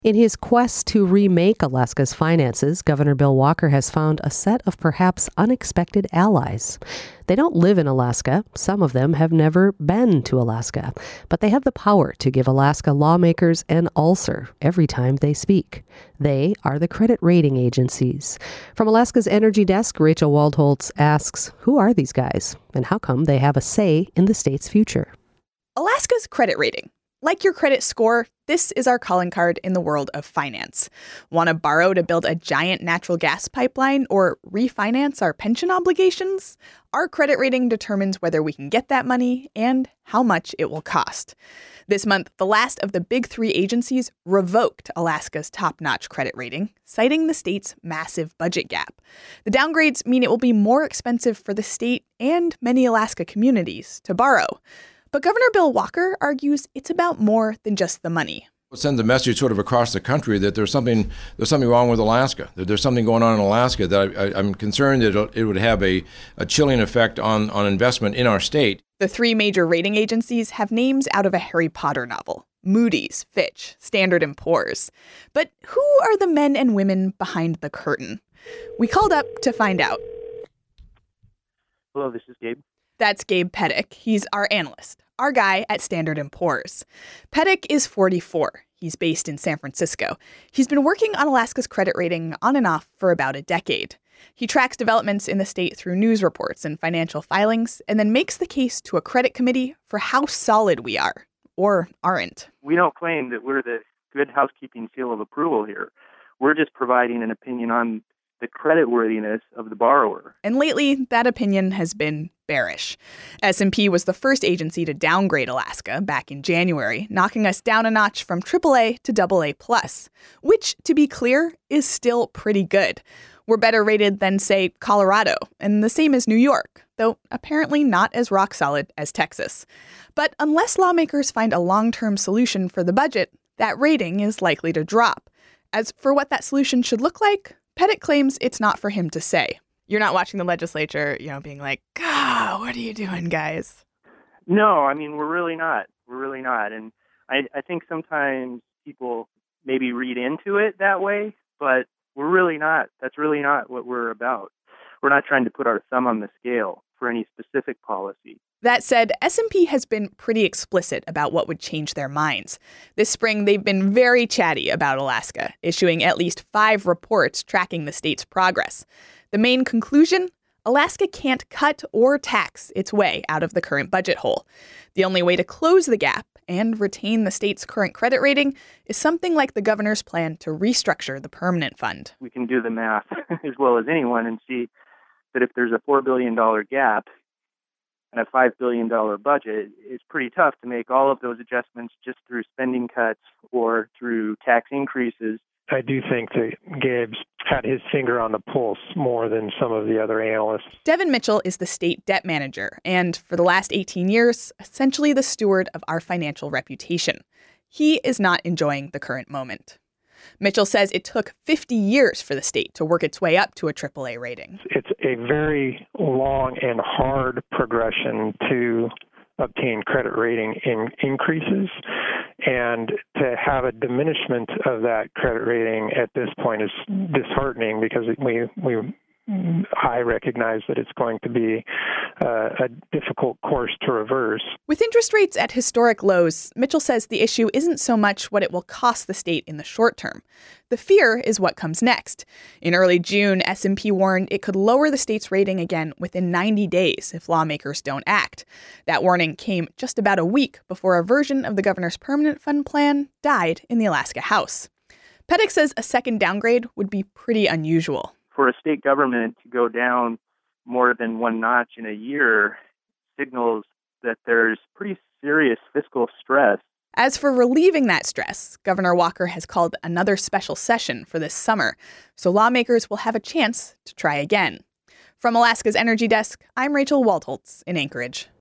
In his quest to remake Alaska's finances, Governor Bill Walker has found a set of perhaps unexpected allies. They don't live in Alaska. Some of them have never been to Alaska, but they have the power to give Alaska lawmakers an ulcer every time they speak. They are the credit rating agencies. From Alaska's Energy Desk, Rachel Waldholtz asks, who are these guys and how come they have a say in the state's future? Alaska's credit rating. Like your credit score, this is our calling card in the world of finance. Want to borrow to build a giant natural gas pipeline or refinance our pension obligations? Our credit rating determines whether we can get that money and how much it will cost. This month, the last of the big three agencies revoked Alaska's top-notch credit rating, citing the state's massive budget gap. The downgrades mean it will be more expensive for the state and many Alaska communities to borrow. But Governor Bill Walker argues it's about more than just the money. It sends a message sort of across the country that there's something wrong with Alaska, that there's something going on in Alaska, that I'm concerned that it would have a chilling effect on investment in our state. The three major rating agencies have names out of a Harry Potter novel: Moody's, Fitch, Standard & Poor's. But who are the men and women behind the curtain? We called up to find out. Hello, this is Gabe. That's Gabe Pettick. He's our analyst, our guy at Standard & Poor's. Pettick is 44. He's based in San Francisco. He's been working on Alaska's credit rating on and off for about a decade. He tracks developments in the state through news reports and financial filings, and then makes the case to a credit committee for how solid we are, or aren't. We don't claim that we're the good housekeeping seal of approval here. We're just providing an opinion on the creditworthiness of the borrower. And lately, that opinion has been bearish. S&P was the first agency to downgrade Alaska back in January, knocking us down a notch from AAA to AA+, which, to be clear, is still pretty good. We're better rated than, say, Colorado, and the same as New York, though apparently not as rock solid as Texas. But unless lawmakers find a long-term solution for the budget, that rating is likely to drop. As for what that solution should look like, Pettick claims it's not for him to say. You're not watching the legislature, being like, what are you doing, guys? No, we're really not. And I think sometimes people maybe read into it that way, but we're really not. That's really not what we're about. We're not trying to put our thumb on the scale for any specific policy. That said, S&P has been pretty explicit about what would change their minds. This spring, they've been very chatty about Alaska, issuing at least 5 reports tracking the state's progress. The main conclusion? Alaska can't cut or tax its way out of the current budget hole. The only way to close the gap and retain the state's current credit rating is something like the governor's plan to restructure the permanent fund. We can do the math as well as anyone and see that if there's a $4 billion gap and a $5 billion budget, it's pretty tough to make all of those adjustments just through spending cuts or through tax increases. I do think that Gabe's had his finger on the pulse more than some of the other analysts. Devin Mitchell is the state debt manager and, for the last 18 years, essentially the steward of our financial reputation. He is not enjoying the current moment. Mitchell says it took 50 years for the state to work its way up to a AAA rating. It's a very long and hard progression to obtain credit rating increases, and to have a diminishment of that credit rating at this point is disheartening because I recognize that it's going to be a difficult course to reverse. With interest rates at historic lows, Mitchell says the issue isn't so much what it will cost the state in the short term. The fear is what comes next. In early June, S&P warned it could lower the state's rating again within 90 days if lawmakers don't act. That warning came just about a week before a version of the governor's permanent fund plan died in the Alaska House. Pettick says a second downgrade would be pretty unusual. For a state government to go down more than one notch in a year signals that there's pretty serious fiscal stress. As for relieving that stress, Governor Walker has called another special session for this summer, so lawmakers will have a chance to try again. From Alaska's Energy Desk, I'm Rachel Waldholtz in Anchorage.